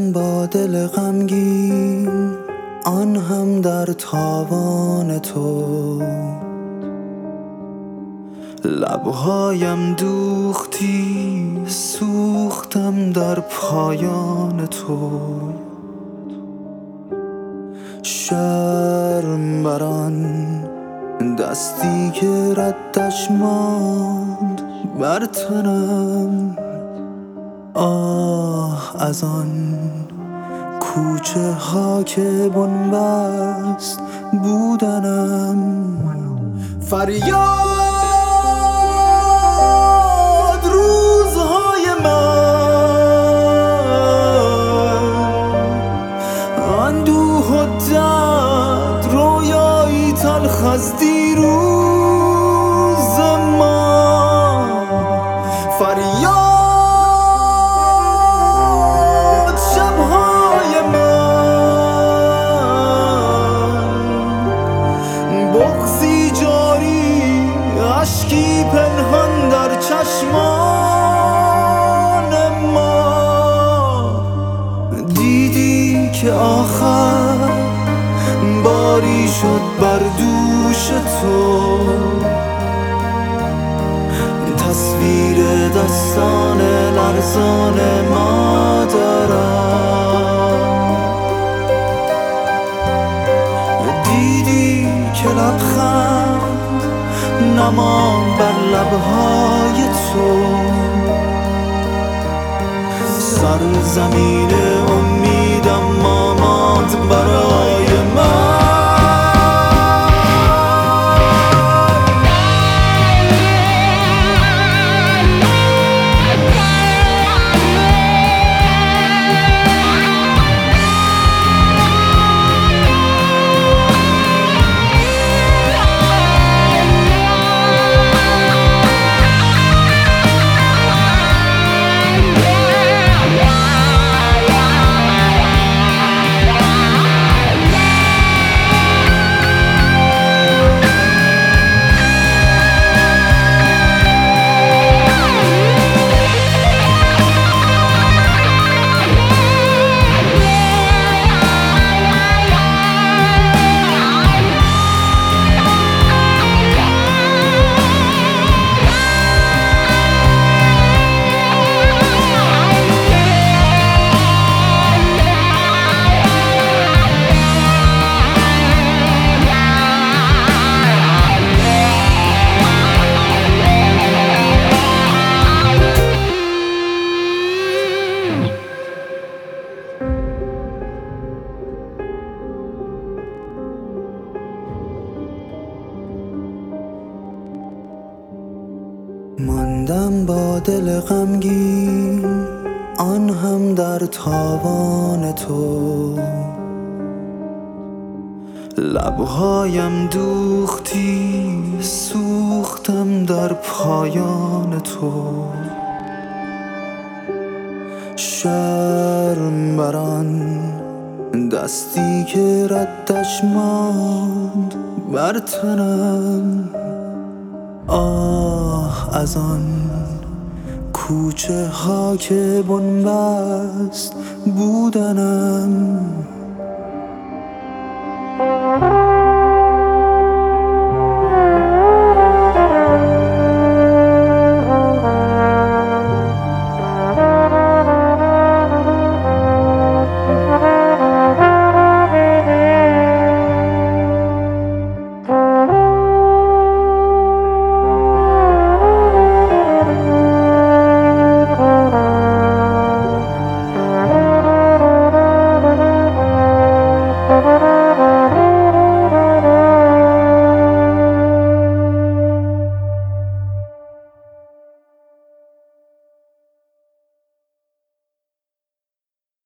ماندم با دل غمگین، آن هم در تاوان تو. لبهایم دوختی، سوختم در پایان تو. شرم بران دستی که ردش ماند بر تنم. آه از آن کوچه ها که بنبست بودنم. فریاد روزهای من، اندوه و درد، رویایی تلخ از دیروز ما. فریاد شبهای من، بغضی جاری، اشکی پنهان در چشمان ما. دیدی که آخر باری شد بر دوش تو، تصویر دستان لرزان مادرم. دیدی که لبخند نماند بر لبهای تو، سرزمین امیدم ماند برای من. ماندم با دل غمگین، آن هم در تاوان تو. لبهایم دوختی، سوختم در پایان تو. شرم بران دستی که ردش ماند بر تنم. آه از آن کوچه ها که بنبست بودنم.